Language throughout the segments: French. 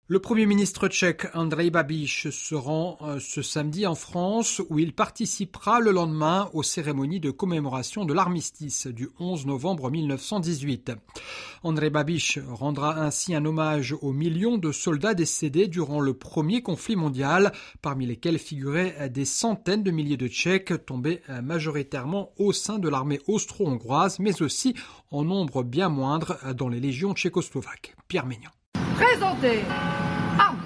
Le Premier ministre tchèque Andrej Babiš se rend ce samedi en France où il participera le lendemain aux cérémonies de commémoration de l'armistice du 11 novembre 1918. Andrej Babiš rendra ainsi un hommage aux millions de soldats décédés durant le premier conflit mondial, parmi lesquels figuraient des centaines de milliers de Tchèques tombés majoritairement au sein de l'armée austro-hongroise, mais aussi en nombre bien moindre dans les légions tchécoslovaques. Pierre Maignan. Présentez. Armes.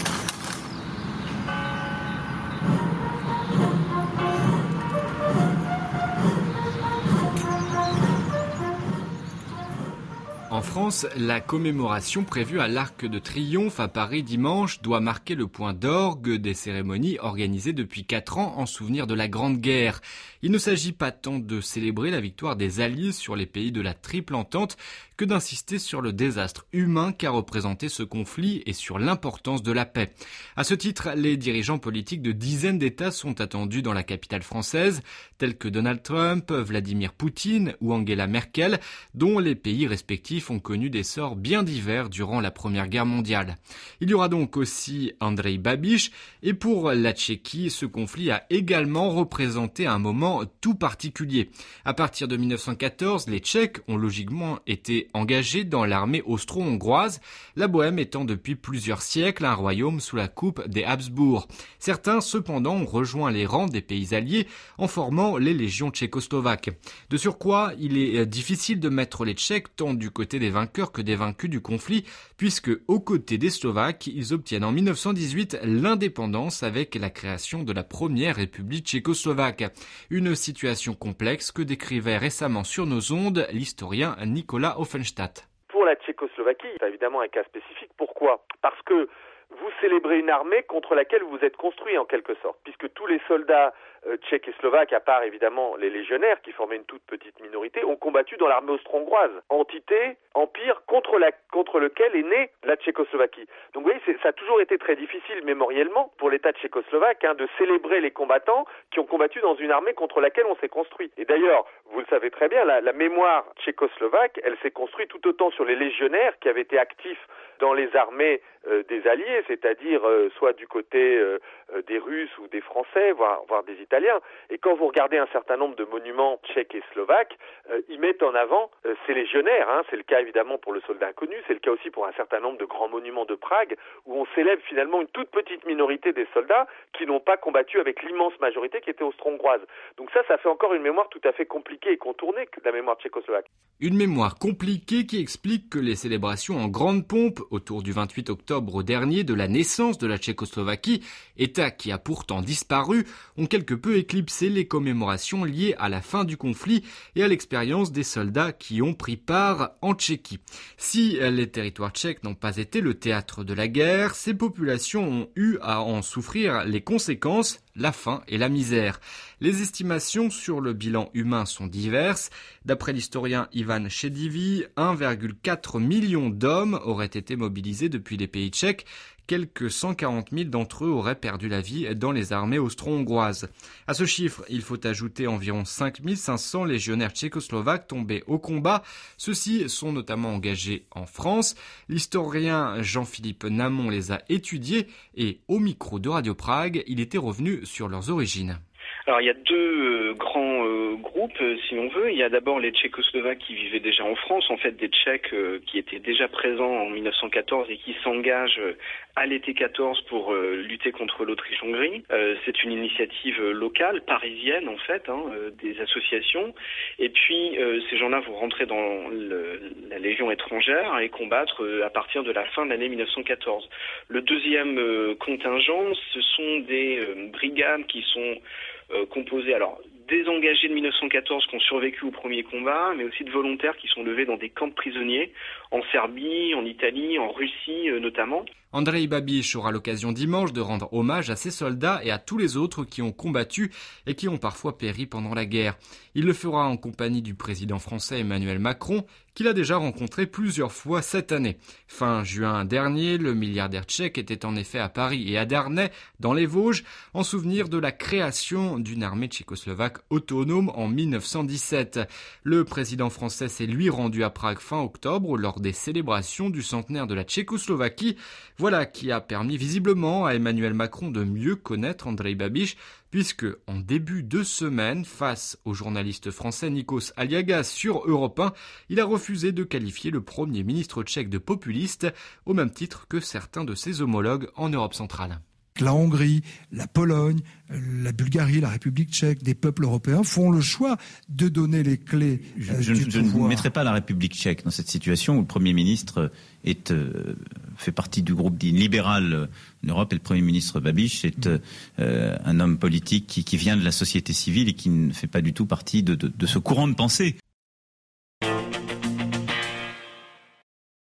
En France, la commémoration prévue à l'Arc de Triomphe à Paris dimanche doit marquer le point d'orgue des cérémonies organisées depuis 4 ans en souvenir de la Grande Guerre. Il ne s'agit pas tant de célébrer la victoire des Alliés sur les pays de la Triple Entente que d'insister sur le désastre humain qu'a représenté ce conflit et sur l'importance de la paix. À ce titre, les dirigeants politiques de dizaines d'États sont attendus dans la capitale française, tels que Donald Trump, Vladimir Poutine ou Angela Merkel, dont les pays respectifs ont connu des sorts bien divers durant la Première Guerre mondiale. Il y aura donc aussi Andrej Babiš, et pour la Tchéquie, ce conflit a également représenté un moment tout particulier. À partir de 1914, les Tchèques ont logiquement été engagés dans l'armée austro-hongroise, la Bohème étant depuis plusieurs siècles un royaume sous la coupe des Habsbourg. Certains, cependant, ont rejoint les rangs des pays alliés en formant les légions tchécoslovaques. De surcroît, il est difficile de mettre les Tchèques tant du côté des vainqueurs que des vaincus du conflit, puisque, aux côtés des Slovaques, ils obtiennent en 1918 l'indépendance avec la création de la première république tchécoslovaque. Une situation complexe que décrivait récemment sur nos ondes l'historien Nicolas Offenstadt. Pour la Tchécoslovaquie, c'est évidemment un cas spécifique. Pourquoi ? Parce que vous célébrez une armée contre laquelle vous êtes construit en quelque sorte, puisque tous les soldats tchèques et slovaques, à part évidemment les légionnaires qui formaient une toute petite minorité, ont combattu dans l'armée austro-hongroise, entité, empire contre lequel est née la Tchécoslovaquie. Donc vous voyez, ça a toujours été très difficile mémoriellement pour l'État tchécoslovaque de célébrer les combattants qui ont combattu dans une armée contre laquelle on s'est construit. Et d'ailleurs, vous le savez très bien, la mémoire tchécoslovaque, elle s'est construite tout autant sur les légionnaires qui avaient été actifs dans les armées des Alliés, c'est-à-dire soit du côté des Russes ou des Français, voire des Italiens. Et quand vous regardez un certain nombre de monuments tchèques et slovaques, ils mettent en avant ces légionnaires. C'est le cas évidemment pour le soldat inconnu, c'est le cas aussi pour un certain nombre de grands monuments de Prague, où on célèbre finalement une toute petite minorité des soldats qui n'ont pas combattu avec l'immense majorité qui était austro-hongroise. Donc ça fait encore une mémoire tout à fait compliquée et contournée que la mémoire tchécoslovaque. Une mémoire compliquée qui explique que les célébrations en grande pompe autour du 28 octobre dernier de la naissance de la Tchécoslovaquie, État qui a pourtant disparu, ont quelque peu éclipsé les commémorations liées à la fin du conflit et à l'expérience des soldats qui ont pris part en Tchéquie. Si les territoires tchèques n'ont pas été le théâtre de la guerre, ces populations ont eu à en souffrir les conséquences, la faim et la misère. Les estimations sur le bilan humain sont diverses. D'après l'historien Ivan Chedivi, 1,4 million d'hommes auraient été mobilisés depuis les pays tchèques. Quelques 140 000 d'entre eux auraient perdu la vie dans les armées austro-hongroises. À ce chiffre, il faut ajouter environ 5 500 légionnaires tchécoslovaques tombés au combat. Ceux-ci sont notamment engagés en France. L'historien Jean-Philippe Namon les a étudiés et, au micro de Radio Prague, il était revenu sur leurs origines. Alors il y a deux grands groupes, si on veut. Il y a d'abord les Tchécoslovaques qui vivaient déjà en France, en fait des Tchèques qui étaient déjà présents en 1914 et qui s'engagent à l'été 14 pour lutter contre l'Autriche-Hongrie. C'est une initiative locale, parisienne en fait, des associations. Et puis ces gens-là vont rentrer dans la Légion étrangère et combattre à partir de la fin de l'année 1914. Le deuxième contingent, ce sont des brigades qui sont composées des engagés de 1914 qui ont survécu au premier combat, mais aussi de volontaires qui sont levés dans des camps de prisonniers en Serbie, en Italie, en Russie notamment. Andrej Babiš aura l'occasion dimanche de rendre hommage à ces soldats et à tous les autres qui ont combattu et qui ont parfois péri pendant la guerre. Il le fera en compagnie du président français Emmanuel Macron, qu'il a déjà rencontré plusieurs fois cette année. Fin juin dernier, le milliardaire tchèque était en effet à Paris et à Darney, dans les Vosges, en souvenir de la création d'une armée tchécoslovaque autonome en 1917. Le président français s'est lui rendu à Prague fin octobre lors des célébrations du centenaire de la Tchécoslovaquie. Voilà qui a permis visiblement à Emmanuel Macron de mieux connaître Andrej Babiš, puisque en début de semaine, face au journaliste français Nikos Aliagas sur Europe 1, il a refusé de qualifier le Premier ministre tchèque de populiste, au même titre que certains de ses homologues en Europe centrale. La Hongrie, la Pologne, la Bulgarie, la République tchèque, des peuples européens font le choix de donner les clés du pouvoir. Je ne mettrai pas la République tchèque dans cette situation où le Premier ministre fait partie du groupe dit libéral en Europe et le Premier ministre Babiš est un homme politique qui vient de la société civile et qui ne fait pas du tout partie de ce courant de pensée.